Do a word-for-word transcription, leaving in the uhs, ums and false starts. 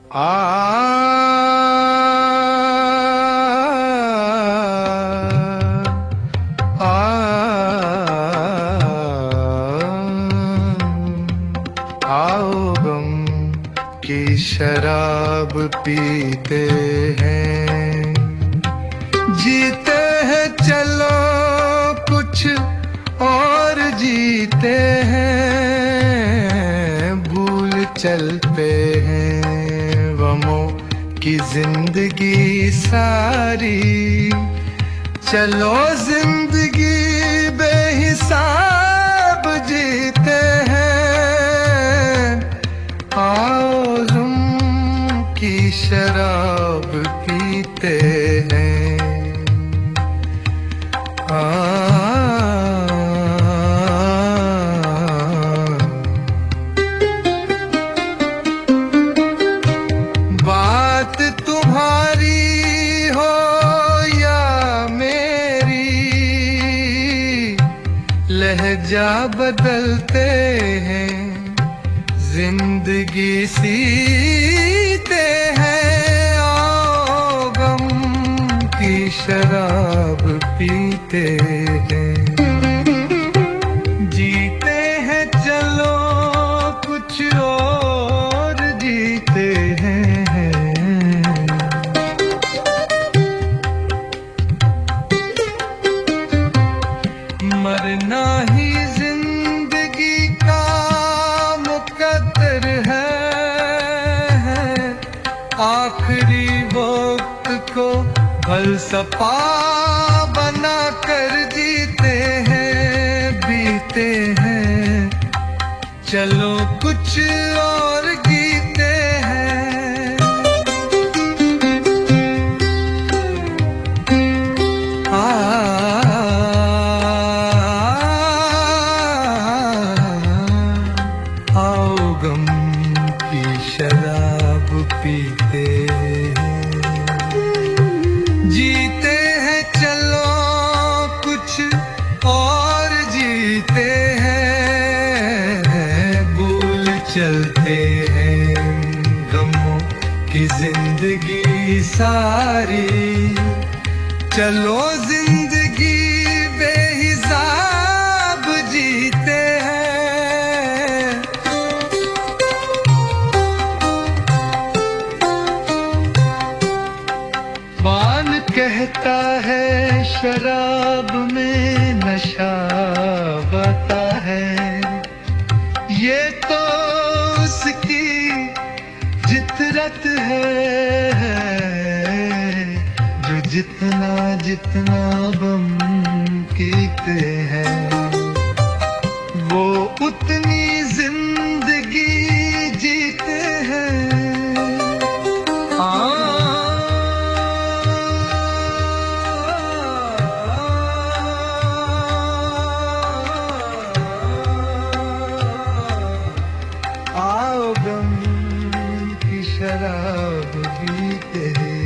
आ आ आओ गम की शराब पीते हैं, जीते हैं चलो कुछ और जीते हैं, भूल चलते हैं गमों की जिंदगी सारी। चलो जिंदगी बेहिसाब जीते हैं, आओ गम की शराब पीते हैं। आ बात तुम्हारी हो या मेरी, लहजा बदलते हैं, जिंदगी सीते हैं, आओ गम की शराब पीते हैं। जीते हैं चलो कुछ और जीते हैं, मरना ही जिंदगी का मुकद्दर है, आखिरी वक्त को फलसफा बना कर जीते हैं, बीते हैं, चलो कुछ और गीते हैं। आ आओ गम की शराब पीते हैं, जीते हैं चलो कुछ और जीते हैं, भूल चलते हैं गमों की जिंदगी सारी। चलो जिंदगी बेहिसाब जीते हैं। पान कहता है शराब में नशा आता है, ये तो उसकी जितरत है, जो जितना जितना बम पीते हैं, वो उतनी जिंदगी जीते हैं। आओ गम की शराब पीते हैं।